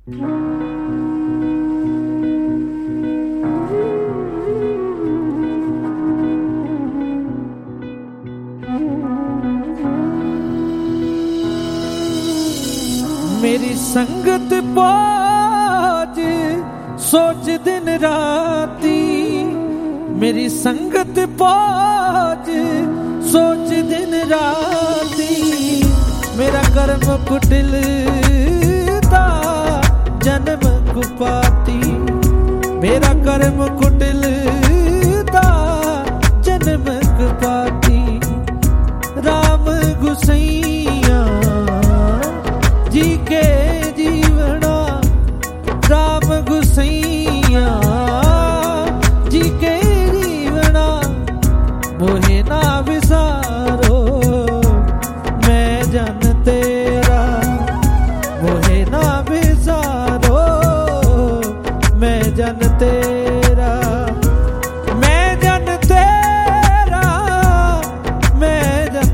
मेरी संगत पाज सोच दिन राती, मेरी संगत पाज सोच दिन राती, मेरा कर्म कुटिलता जन्म कुपाती, मेरा कर्म कुटिलता जन्म कुपाती। राम गुसैया जी के जीवना, राम गुसैया जी के जीवना, मोहे ना विसारो मैं जन तेरा, मोहे ना विसारो मैं जन तेरा, मैं जन तेरा, मैं जन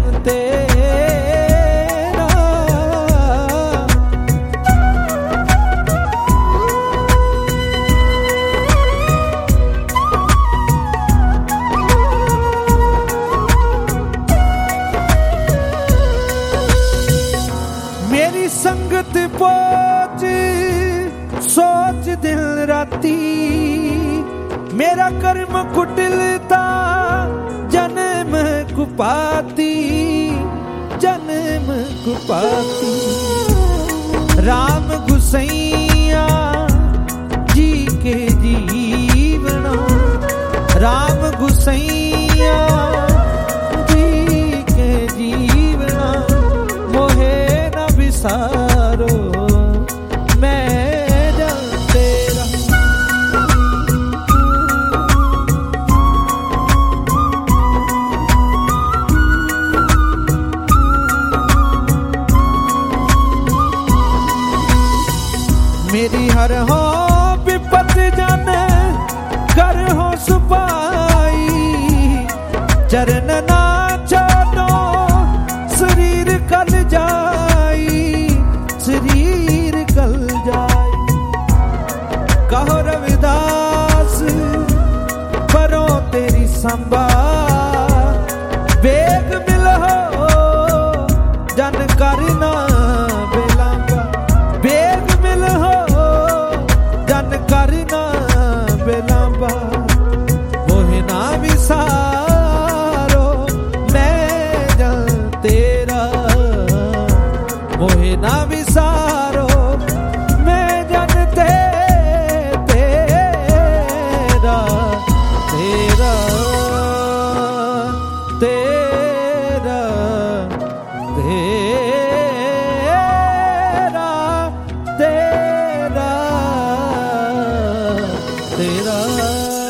तेरा। मेरी संगत पहुंच सोच दिल राती, मेरा कर्म कुटिलता जन्म कुपाती, जन्म कुपाती। राम गुसैया जी के जीवना, राम गुसैया जी के जीवना, मोहे न विसारो मैं जन तेरा। मेरी हर हो विपत जन कर हो सुपाई, चरण ना छोड़ो शरीर कल जाई, शरीर कल जाई। कहो रविदास करो तेरी संभा, बेग मिलो जन करना बेलांबा, बेग मिलो जन करना बेलांबा, मोहे ना विसारो मैं जन तेरा, मोहे ना विसारो मैं जन तेरा, तेरा तेरा तेरा तेरा तेरा।